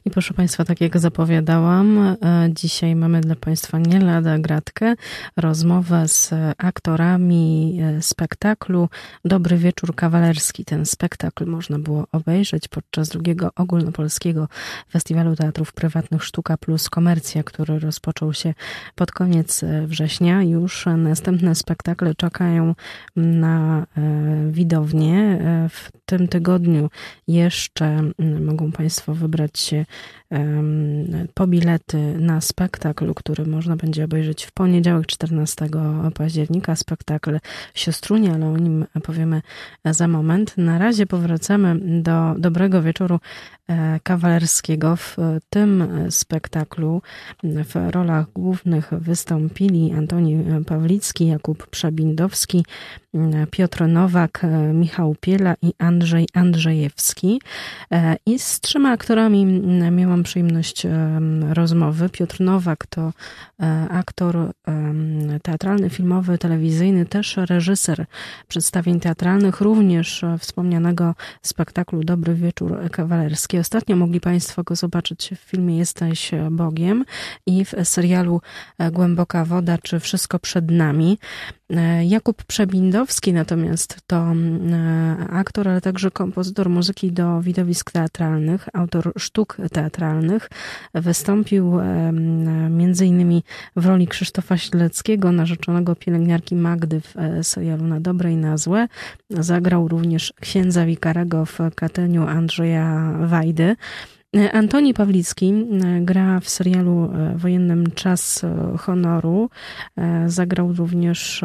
I proszę Państwa, tak jak zapowiadałam, dzisiaj mamy dla Państwa nie lada gratkę, rozmowę z aktorami spektaklu Dobry Wieczór Kawalerski. Ten spektakl można było obejrzeć podczas drugiego ogólnopolskiego Festiwalu Teatrów Prywatnych Sztuka Plus Komercja, który rozpoczął się pod koniec września. Już następne spektakle czekają na widownię. W tym tygodniu jeszcze mogą Państwo wybrać się po bilety na spektakl, który można będzie obejrzeć w poniedziałek 14 października. Spektakl Siostrunie, ale o nim powiemy za moment. Na razie powracamy do Dobrego Wieczoru Kawalerskiego. W tym spektaklu w rolach głównych wystąpili Antoni Pawlicki, Jakub Przebindowski, Piotr Nowak, Michał Piela i Andrzej Andrzejewski. I z 3 aktorami miałam przyjemność rozmowy. Piotr Nowak to aktor teatralny, filmowy, telewizyjny, też reżyser przedstawień teatralnych, również wspomnianego spektaklu Dobry Wieczór Kawalerski. Ostatnio mogli Państwo go zobaczyć w filmie Jesteś Bogiem i w serialu Głęboka Woda czy Wszystko przed nami. Jakub Przebindowski natomiast to aktor, ale także kompozytor muzyki do widowisk teatralnych, autor sztuk teatralnych. Wystąpił między innymi w roli Krzysztofa Śleckiego, narzeczonego pielęgniarki Magdy w serialu Na dobre i na złe. Zagrał również księdza wikarego w Katyniu Andrzeja Wajdy. Antoni Pawlicki gra w serialu wojennym Czas honoru. Zagrał również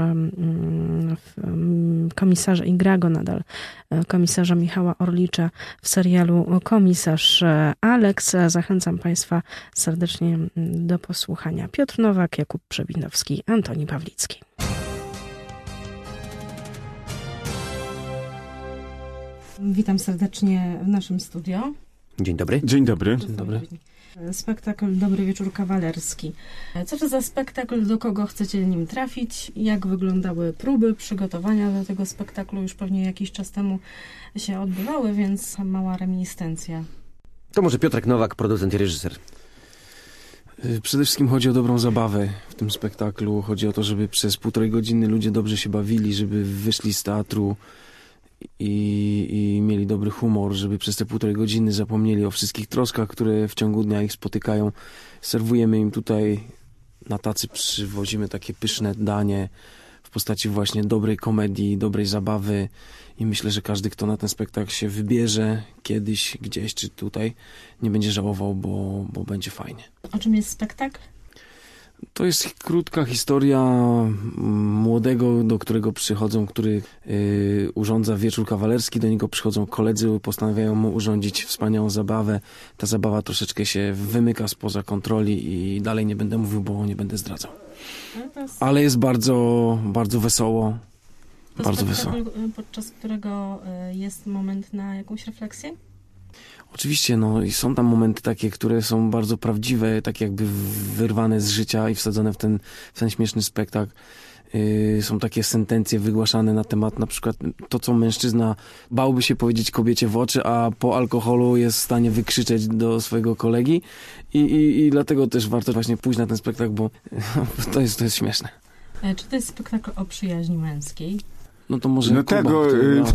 komisarza i gra go nadal komisarza Michała Orlicza w serialu Komisarz Alex. Zachęcam Państwa serdecznie do posłuchania. Piotr Nowak, Jakub Przebindowski, Antoni Pawlicki. Witam serdecznie w naszym studio. Dzień dobry. Dzień dobry. Dzień dobry. Spektakl Dobry Wieczór Kawalerski. Co to za spektakl? Do kogo chcecie nim trafić? Jak wyglądały próby, przygotowania do tego spektaklu? Już pewnie jakiś czas temu się odbywały, więc mała reminiscencja. To może Piotrek Nowak, producent i reżyser. Przede wszystkim chodzi o dobrą zabawę w tym spektaklu. Chodzi o to, żeby przez 1,5 godziny ludzie dobrze się bawili, żeby wyszli z teatru i mieli dobry humor, żeby przez te 1,5 godziny zapomnieli o wszystkich troskach, które w ciągu dnia ich spotykają. Serwujemy im tutaj na tacy, przywozimy takie pyszne danie w postaci właśnie dobrej komedii, dobrej zabawy i myślę, że każdy, kto na ten spektakl się wybierze kiedyś, gdzieś czy tutaj, nie będzie żałował, bo będzie fajnie. O czym jest spektakl? To jest krótka historia młodego, do którego przychodzą, który urządza wieczór kawalerski. Do niego przychodzą koledzy, postanawiają mu urządzić wspaniałą zabawę. Ta zabawa troszeczkę się wymyka spoza kontroli i dalej nie będę mówił, bo nie będę zdradzał. Ale jest bardzo, bardzo wesoło. To bardzo wesoło. Podczas którego jest moment na jakąś refleksję? Oczywiście, i są tam momenty takie, które są bardzo prawdziwe, tak jakby wyrwane z życia i wsadzone w ten śmieszny spektakl. Są takie sentencje wygłaszane na temat na przykład to, co mężczyzna bałby się powiedzieć kobiecie w oczy, a po alkoholu jest w stanie wykrzyczeć do swojego kolegi i dlatego też warto właśnie pójść na ten spektakl, bo to jest śmieszne. Czy to jest spektakl o przyjaźni męskiej? No to może Kuba, tego...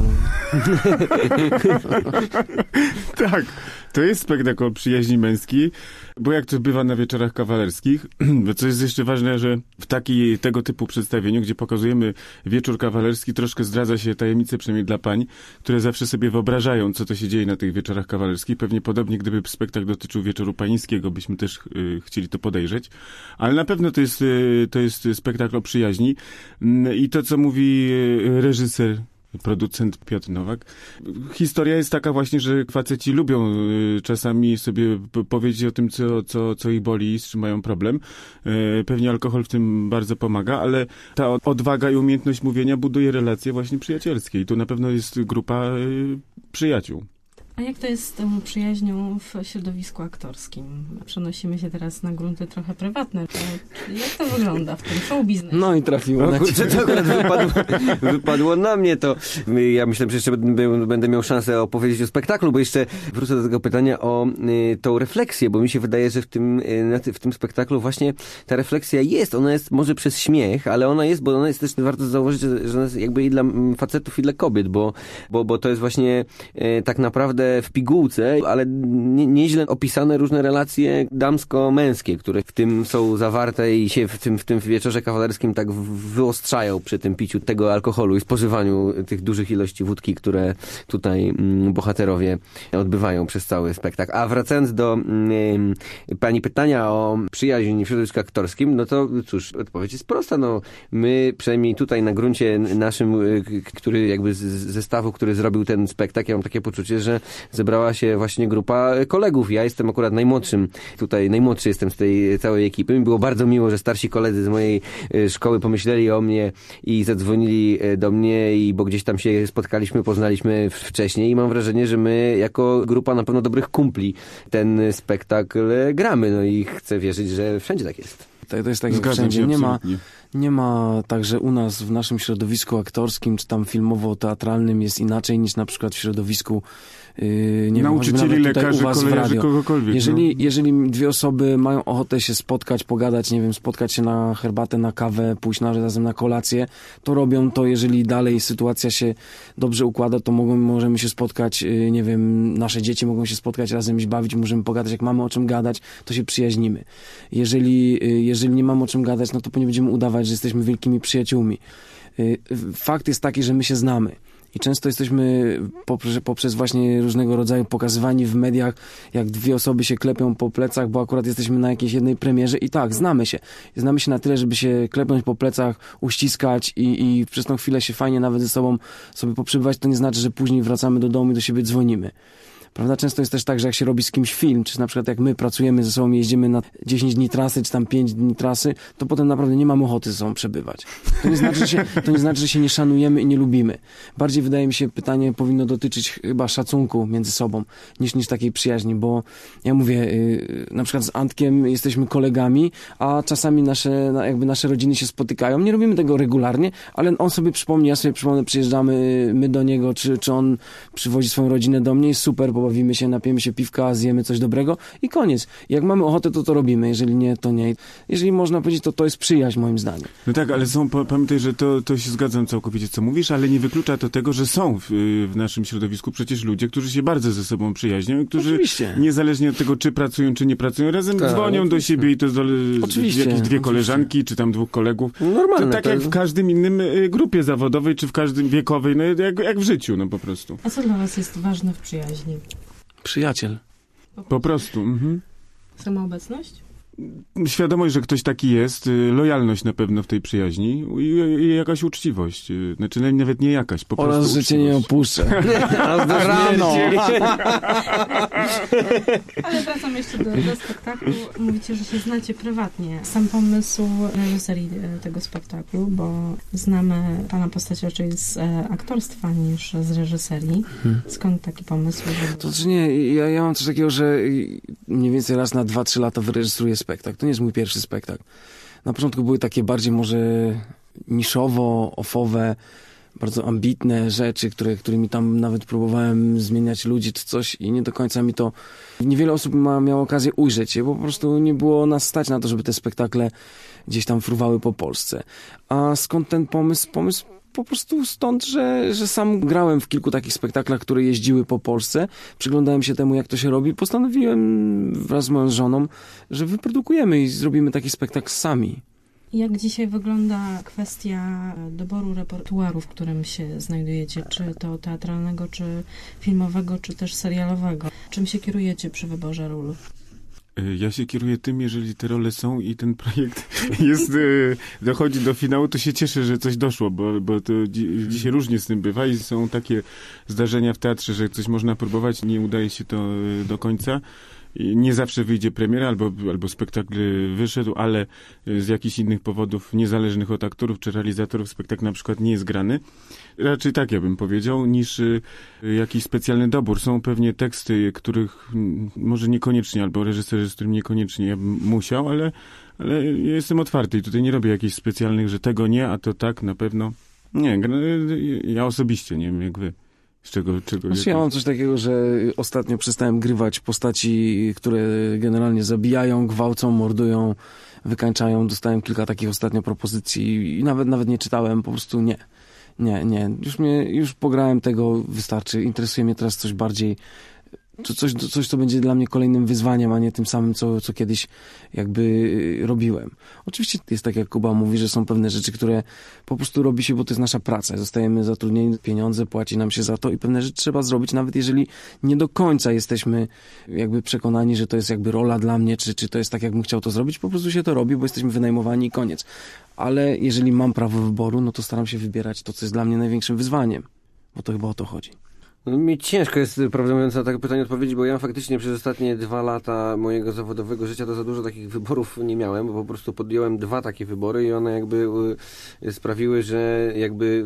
Tak, to jest spektakl przyjaźni męskiej, bo jak to bywa na wieczorach kawalerskich, co jest jeszcze ważne, że w tego typu przedstawieniu, gdzie pokazujemy wieczór kawalerski, troszkę zdradza się tajemnicę, przynajmniej dla pań, które zawsze sobie wyobrażają, co to się dzieje na tych wieczorach kawalerskich. Pewnie podobnie, gdyby spektakl dotyczył wieczoru panieńskiego, byśmy też chcieli to podejrzeć. Ale na pewno to jest spektakl o przyjaźni. I to, co mówi reżyser, producent Piotr Nowak. Historia jest taka właśnie, że faceci lubią czasami sobie powiedzieć o tym, co ich boli, z czym mają problem. Pewnie alkohol w tym bardzo pomaga, ale ta odwaga i umiejętność mówienia buduje relacje właśnie przyjacielskie. I tu na pewno jest grupa przyjaciół. A jak to jest z tą przyjaźnią w środowisku aktorskim? Przenosimy się teraz na grunty trochę prywatne. Jak to wygląda w tym show biznesie? No i trafiło na Kurczę, to akurat wypadło na mnie to. Ja myślałem, że jeszcze będę miał szansę opowiedzieć o spektaklu, bo jeszcze wrócę do tego pytania o tą refleksję, bo mi się wydaje, że w tym spektaklu właśnie ta refleksja jest. Ona jest może przez śmiech, ale ona jest, bo ona jest też, warto zauważyć, że ona jest jakby i dla facetów, i dla kobiet, bo to jest właśnie tak naprawdę w pigułce, ale nieźle opisane różne relacje damsko-męskie, które w tym są zawarte i się w tym wieczorze kawalerskim tak wyostrzają przy tym piciu tego alkoholu i spożywaniu tych dużych ilości wódki, które tutaj bohaterowie odbywają przez cały spektakl. A wracając do pani pytania o przyjaźń w środowisku aktorskim, no to cóż, odpowiedź jest prosta. No, my przynajmniej tutaj na gruncie naszym, który jakby z zestawu, który zrobił ten spektakl, ja mam takie poczucie, że zebrała się właśnie grupa kolegów. Ja jestem akurat najmłodszy jestem z tej całej ekipy. Mi było bardzo miło, że starsi koledzy z mojej szkoły pomyśleli o mnie i zadzwonili do mnie, bo gdzieś tam się spotkaliśmy, poznaliśmy wcześniej i mam wrażenie, że my jako grupa na pewno dobrych kumpli ten spektakl gramy. No i chcę wierzyć, że wszędzie tak jest. To jest tak jak wszędzie. Nie ma tak, że u nas w naszym środowisku aktorskim czy tam filmowo-teatralnym jest inaczej niż na przykład w środowisku nauczycieli, lekarzy, kolejarzy, kogokolwiek. Jeżeli dwie osoby mają ochotę się spotkać, pogadać, nie wiem, spotkać się na herbatę, na kawę, pójść razem na kolację, to robią to. Jeżeli dalej sytuacja się dobrze układa, to możemy się spotkać, nie wiem, nasze dzieci mogą się spotkać, razem się bawić, możemy pogadać. Jak mamy o czym gadać, to się przyjaźnimy. Jeżeli nie mamy o czym gadać, no to nie będziemy udawać, że jesteśmy wielkimi przyjaciółmi. Fakt jest taki, że my się znamy. I często jesteśmy poprzez właśnie różnego rodzaju pokazywani w mediach, jak dwie osoby się klepią po plecach, bo akurat jesteśmy na jakiejś jednej premierze i tak, znamy się. Znamy się na tyle, żeby się klepnąć po plecach, uściskać i przez tą chwilę się fajnie nawet ze sobą sobie poprzebywać. To nie znaczy, że później wracamy do domu i do siebie dzwonimy. Prawda? Często jest też tak, że jak się robi z kimś film, czy na przykład jak my pracujemy ze sobą, jeździmy na 10 dni trasy, czy tam 5 dni trasy, to potem naprawdę nie mamy ochoty ze sobą przebywać. To nie znaczy, że się nie szanujemy i nie lubimy. Bardziej wydaje mi się, pytanie powinno dotyczyć chyba szacunku między sobą, niż takiej przyjaźni, bo ja mówię, na przykład z Antkiem jesteśmy kolegami, a czasami nasze rodziny się spotykają. Nie robimy tego regularnie, ale on sobie przypomni, ja sobie przypomnę, przyjeżdżamy my do niego, czy on przywozi swoją rodzinę do mnie, jest super, pobawimy się, napijemy się piwka, zjemy coś dobrego i koniec. Jak mamy ochotę, to robimy. Jeżeli nie, to nie. Jeżeli można powiedzieć, to jest przyjaźń, moim zdaniem. No tak, ale pamiętaj, że to się zgadzam całkowicie, co mówisz, ale nie wyklucza to tego, że są w naszym środowisku przecież ludzie, którzy się bardzo ze sobą przyjaźnią i którzy oczywiście, niezależnie od tego, czy pracują, czy nie pracują, razem dzwonią do siebie i to jakieś dwie koleżanki, czy tam dwóch kolegów. Normalne. To tak jak w każdym innym grupie zawodowej, czy w każdym wiekowej, no jak w życiu, no po prostu. A co dla was jest ważne w przyjaźni? Przyjaciel. Po prostu. Mhm. Samoobecność? Świadomość, że ktoś taki jest, lojalność na pewno w tej przyjaźni i jakaś uczciwość. Znaczy nawet nie jakaś, po prostu oraz, że cię nie opuszczę. Rano. Ale wracam jeszcze do spektaklu. Mówicie, że się znacie prywatnie. Sam pomysł reżyserii tego spektaklu, bo znamy pana postać raczej z aktorstwa niż z reżyserii. Skąd taki pomysł? To znaczy nie, ja mam coś takiego, że mniej więcej raz na 2-3 lata wyreżyseruję spektakl. To nie jest mój pierwszy spektakl. Na początku były takie bardziej może niszowo, ofowe, bardzo ambitne rzeczy, którymi tam nawet próbowałem zmieniać ludzi czy coś i nie do końca mi to... Niewiele osób miało okazję ujrzeć je, bo po prostu nie było nas stać na to, żeby te spektakle gdzieś tam fruwały po Polsce. A skąd ten pomysł? Pomysł po prostu stąd, że sam grałem w kilku takich spektaklach, które jeździły po Polsce. Przyglądałem się temu, jak to się robi. Postanowiłem wraz z moją żoną, że wyprodukujemy i zrobimy taki spektakl sami. Jak dzisiaj wygląda kwestia doboru repertuaru, w którym się znajdujecie? Czy to teatralnego, czy filmowego, czy też serialowego? Czym się kierujecie przy wyborze ról? Ja się kieruję tym, jeżeli te role są i ten projekt dochodzi do finału, to się cieszę, że coś doszło, bo to dzisiaj różnie z tym bywa i są takie zdarzenia w teatrze, że coś można próbować, nie udaje się to do końca. nie zawsze wyjdzie premiera, albo spektakl wyszedł, ale z jakichś innych powodów niezależnych od aktorów czy realizatorów spektakl na przykład nie jest grany. Raczej tak ja bym powiedział, niż jakiś specjalny dobór. Są pewnie teksty, których może niekoniecznie, albo reżyserzy, z którym niekoniecznie ja bym musiał, ale ja jestem otwarty i tutaj nie robię jakichś specjalnych, że tego nie, a to tak na pewno. Nie, ja osobiście nie wiem jak wy. Z czego ja mam coś takiego, że ostatnio przestałem grywać postaci, które generalnie zabijają, gwałcą, mordują, wykańczają. Dostałem kilka takich ostatnio propozycji i nawet nie czytałem, po prostu nie. Już pograłem tego, wystarczy. Interesuje mnie teraz coś bardziej, coś, co będzie dla mnie kolejnym wyzwaniem, a nie tym samym, co kiedyś jakby robiłem. Oczywiście jest tak, jak Kuba mówi, że są pewne rzeczy, które po prostu robi się, bo to jest nasza praca. Zostajemy zatrudnieni, pieniądze, płaci nam się za to i pewne rzeczy trzeba zrobić, nawet jeżeli nie do końca jesteśmy jakby przekonani, że to jest jakby rola dla mnie, czy to jest tak, jakbym chciał to zrobić. Po prostu się to robi, bo jesteśmy wynajmowani i koniec. Ale jeżeli mam prawo wyboru, no to staram się wybierać to, co jest dla mnie największym wyzwaniem, bo to chyba o to chodzi. No, mi ciężko jest, prawdę mówiąc, na takie pytanie odpowiedzieć, bo ja faktycznie przez ostatnie 2 lata mojego zawodowego życia to za dużo takich wyborów nie miałem, bo po prostu podjąłem 2 takie wybory i one jakby sprawiły, że jakby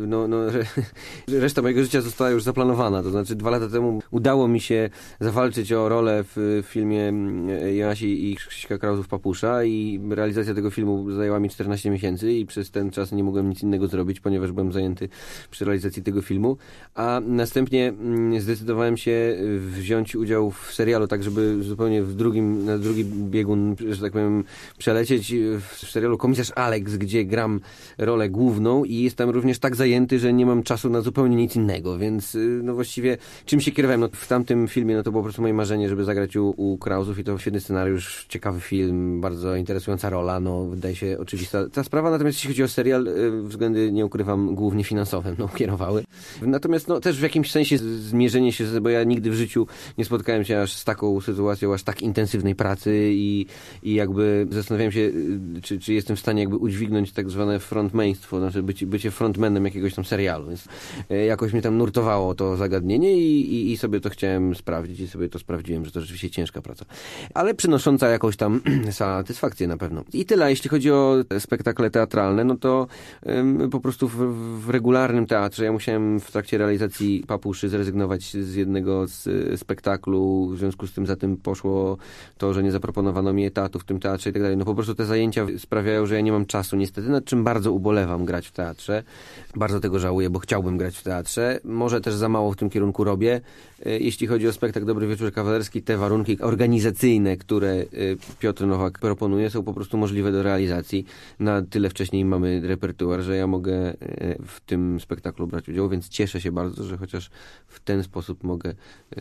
reszta mojego życia została już zaplanowana. To znaczy 2 lata temu udało mi się zawalczyć o rolę w filmie Joasi i Krzyśka Krausów-Papusza i realizacja tego filmu zajęła mi 14 miesięcy i przez ten czas nie mogłem nic innego zrobić, ponieważ byłem zajęty przy realizacji tego filmu, a następnie zdecydowałem się wziąć udział w serialu, tak żeby zupełnie na drugi biegun, że tak powiem, przelecieć w serialu Komisarz Alex, gdzie gram rolę główną i jestem również tak zajęty, że nie mam czasu na zupełnie nic innego, więc no właściwie czym się kierowałem? No, w tamtym filmie to było po prostu moje marzenie, żeby zagrać u Krausów i to świetny scenariusz, ciekawy film, bardzo interesująca rola, no wydaje się oczywista ta sprawa, natomiast jeśli chodzi o serial, względy, nie ukrywam, głównie finansowe kierowały. Natomiast też w jakimś sensie zmierzenie się, bo ja nigdy w życiu nie spotkałem się aż z taką sytuacją, aż tak intensywnej pracy i jakby zastanawiałem się, czy jestem w stanie jakby udźwignąć tak zwane frontmaństwo, znaczy bycie frontmanem jakiegoś tam serialu. Więc jakoś mnie tam nurtowało to zagadnienie i sobie to chciałem sprawdzić i sobie to sprawdziłem, że to rzeczywiście ciężka praca. Ale przynosząca jakąś tam satysfakcję na pewno. I tyle, jeśli chodzi o spektakle teatralne, no to po prostu w regularnym teatrze ja musiałem w trakcie realizacji Papuszy zrezygnować z jednego z spektaklu, w związku z tym za tym poszło to, że nie zaproponowano mi etatu w tym teatrze i tak dalej. No po prostu te zajęcia sprawiają, że ja nie mam czasu niestety, nad czym bardzo ubolewam grać w teatrze. Bardzo tego żałuję, bo chciałbym grać w teatrze. Może też za mało w tym kierunku robię. Jeśli chodzi o spektakl Dobry Wieczór Kawalerski, te warunki organizacyjne, które Piotr Nowak proponuje, są po prostu możliwe do realizacji. Na tyle wcześniej mamy repertuar, że ja mogę w tym spektaklu brać udział, więc cieszę się bardzo, że chociaż w ten sposób mogę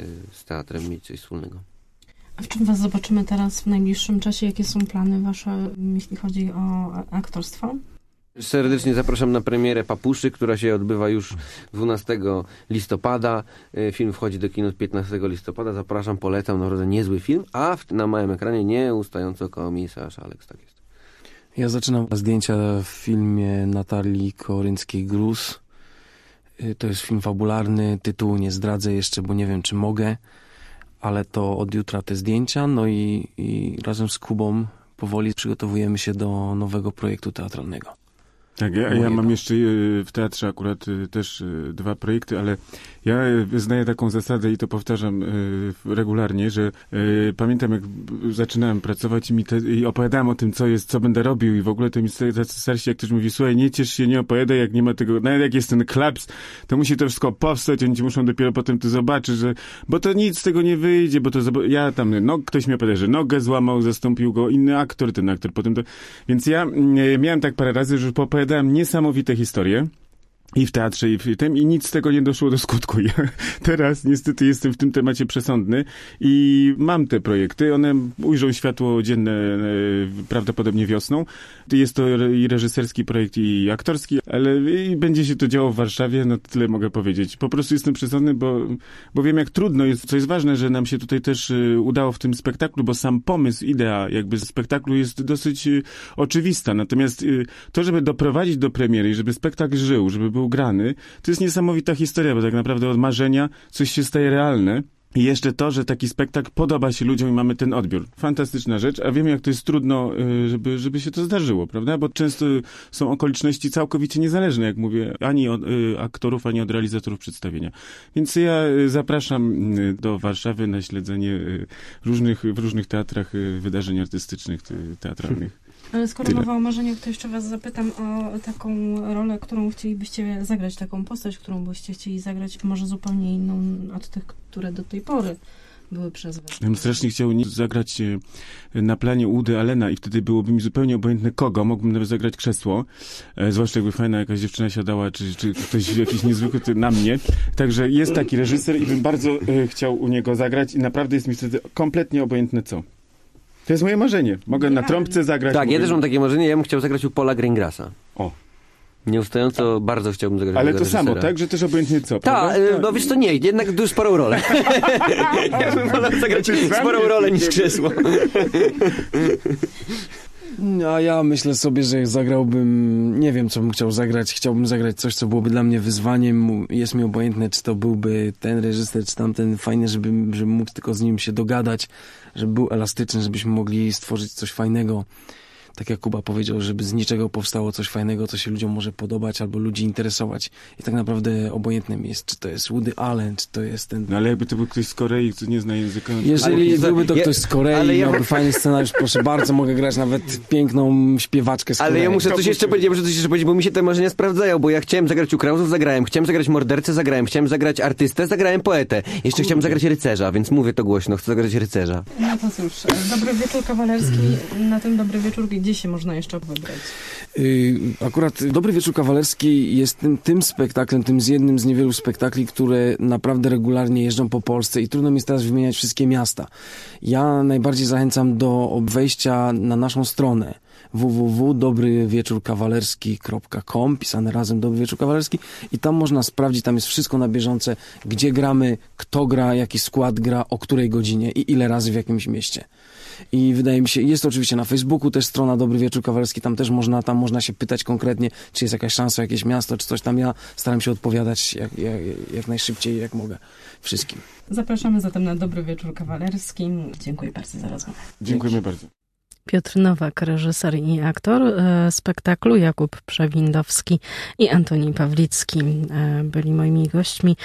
z teatrem mieć coś wspólnego. A w czym was zobaczymy teraz w najbliższym czasie? Jakie są plany wasze, jeśli chodzi o aktorstwo? Serdecznie zapraszam na premierę Papuszy, która się odbywa już 12 listopada. Film wchodzi do kin 15 listopada. Zapraszam, polecam, naprawdę niezły film, a na małym ekranie nieustająco Komisarz Alex, tak jest. Ja zaczynam zdjęcia w filmie Natalii Korynckiej-Gruz. To jest film fabularny, tytułu nie zdradzę jeszcze, bo nie wiem, czy mogę, ale to od jutra te zdjęcia, no i razem z Kubą powoli przygotowujemy się do nowego projektu teatralnego. Tak, ja mam jeszcze w teatrze akurat też 2 projekty, ale ja znaję taką zasadę i to powtarzam regularnie, że pamiętam jak zaczynałem pracować i opowiadałem o tym, co będę robił i w ogóle to mi starsi jak ktoś mówi, słuchaj, nie ciesz się, nie opowiadaj, jak nie ma tego, nawet jak jest ten klaps, to musi to wszystko powstać, oni ci muszą dopiero potem to zobaczyć, bo to nic z tego nie wyjdzie, bo to ja tam, ktoś mi opowiada, że nogę złamał, zastąpił go inny aktor, ten aktor potem to, więc ja miałem tak parę razy, że opowiadałem niesamowite historie. I w teatrze, i w tym, i nic z tego nie doszło do skutku. Ja teraz niestety jestem w tym temacie przesądny i mam te projekty. One ujrzą światło dzienne prawdopodobnie wiosną. Jest to i reżyserski projekt, i aktorski, ale i będzie się to działo w Warszawie, no tyle mogę powiedzieć. Po prostu jestem przesądny, bo wiem jak trudno jest, co jest ważne, że nam się tutaj też udało w tym spektaklu, bo sam pomysł, idea jakby spektaklu jest dosyć oczywista. Natomiast to, żeby doprowadzić do premiery i żeby spektakl żył, żeby był grany, to jest niesamowita historia, bo tak naprawdę od marzenia coś się staje realne. I jeszcze to, że taki spektakl podoba się ludziom i mamy ten odbiór. Fantastyczna rzecz, a wiem, jak to jest trudno, żeby się to zdarzyło, prawda? Bo często są okoliczności całkowicie niezależne, jak mówię, ani od aktorów, ani od realizatorów przedstawienia. Więc ja zapraszam do Warszawy na śledzenie w różnych teatrach wydarzeń artystycznych, teatralnych. Ale skoro mowa o marzeniach, to jeszcze was zapytam o taką rolę, którą chcielibyście zagrać, taką postać, którą byście chcieli zagrać, może zupełnie inną od tych, które do tej pory były przez was. Ja bym strasznie chciał zagrać na planie Woody Allena i wtedy byłoby mi zupełnie obojętne kogo. Mógłbym nawet zagrać krzesło, zwłaszcza jakby fajna jakaś dziewczyna siadała, czy ktoś jakiś niezwykły na mnie. Także jest taki reżyser i bym bardzo chciał u niego zagrać i naprawdę jest mi wtedy kompletnie obojętne co. To jest moje marzenie. Mogę na trąbce zagrać. Tak, ja też mam takie marzenie. Ja bym chciał zagrać u Paula Greengrassa. O. Nieustająco bardzo chciałbym zagrać Ale tego to reżysera. samo, tak? Że też obojętnie co, Tak, no wiesz to nie, jednak dużo sporą rolę. Ja bym wolał zagrać sporą rolę niż krzesło. A ja myślę sobie, że zagrałbym, nie wiem co bym chciał zagrać, chciałbym zagrać coś, co byłoby dla mnie wyzwaniem, jest mi obojętne, czy to byłby ten reżyser, czy tamten, fajnie, żebym mógł tylko z nim się dogadać, żeby był elastyczny, żebyśmy mogli stworzyć coś fajnego. Tak jak Kuba powiedział, żeby z niczego powstało coś fajnego, co się ludziom może podobać albo ludzi interesować. I tak naprawdę obojętne mi jest, czy to jest Woody Allen, czy to jest ten... No ale jakby to był ktoś z Korei, kto nie zna języka... Jeżeli byłby to ktoś z Korei, miałby fajny scenariusz, proszę bardzo, mogę grać nawet piękną śpiewaczkę z Korei. Ale ja muszę coś jeszcze powiedzieć, bo mi się te marzenia sprawdzają, bo ja chciałem zagrać u Krausów, zagrałem, chciałem zagrać mordercę, zagrałem, chciałem zagrać artystę, zagrałem poetę. Jeszcze chciałem zagrać rycerza, więc mówię to głośno, chcę zagrać rycerza. No to cóż, Dobry Wieczór Kawalerski, na ten Dobry Wieczór gdzie się można jeszcze wybrać? Akurat Dobry Wieczór Kawalerski jest tym spektaklem, tym z jednym z niewielu spektakli, które naprawdę regularnie jeżdżą po Polsce i trudno mi jest teraz wymieniać wszystkie miasta. Ja najbardziej zachęcam do wejścia na naszą stronę www.dobrywieczórkawalerski.com, pisane razem Dobry Wieczór Kawalerski, i tam można sprawdzić, tam jest wszystko na bieżące, gdzie gramy, kto gra, jaki skład gra, o której godzinie i ile razy w jakimś mieście. I wydaje mi się, jest to oczywiście na Facebooku też strona Dobry Wieczór Kawalerski, tam można się pytać konkretnie, czy jest jakaś szansa, jakieś miasto, czy coś tam. Ja staram się odpowiadać jak najszybciej, jak mogę wszystkim. Zapraszamy zatem na Dobry Wieczór Kawalerski. Dziękuję bardzo za rozmowę. Dziękujemy bardzo. Piotr Nowak, reżyser i aktor spektaklu, Jakub Przewindowski i Antoni Pawlicki byli moimi gośćmi.